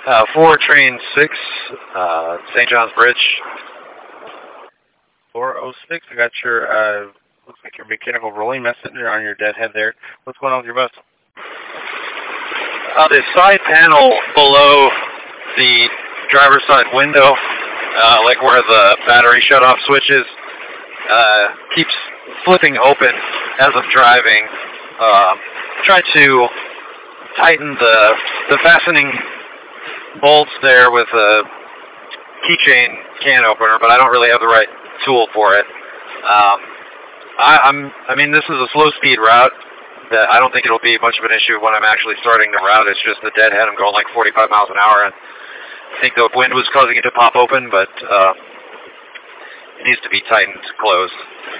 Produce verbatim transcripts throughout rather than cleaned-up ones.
Uh, four, train six, uh, Saint John's Bridge. four oh six, I got your, uh, looks like your mechanical rolling messenger on your deadhead there. What's going on with your bus? Uh, the side panel below the driver's side window, uh, like where the battery shut-off switch is, uh, keeps flipping open as I'm driving. Uh, try to tighten the, the fastening bolts there with a keychain can opener, but I don't really have the right tool for it. Um, I, I'm, I mean, this is a slow-speed route. That I don't think it'll be much of an issue when I'm actually starting the route. It's just the deadhead. I'm going like forty-five miles an hour, and I think the wind was causing it to pop open, but uh, it needs to be tightened closed.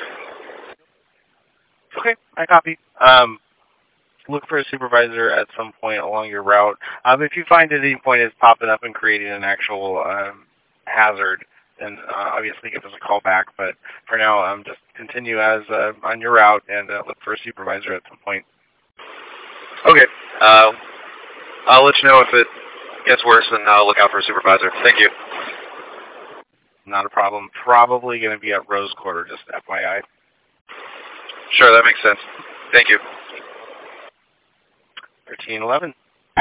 Okay, I copy. Um, look for a supervisor at some point along your route. Um, if you find at any point it's popping up and creating an actual um, hazard, then uh, obviously give us a call back. But for now, um, just continue as uh, on your route and uh, look for a supervisor at some point. Okay. Uh, I'll let you know if it gets worse, and I'll look out for a supervisor. Thank you. Not a problem. Probably going to be at Rose Quarter, just F Y I. Sure, that makes sense. Thank you. thirteen eleven.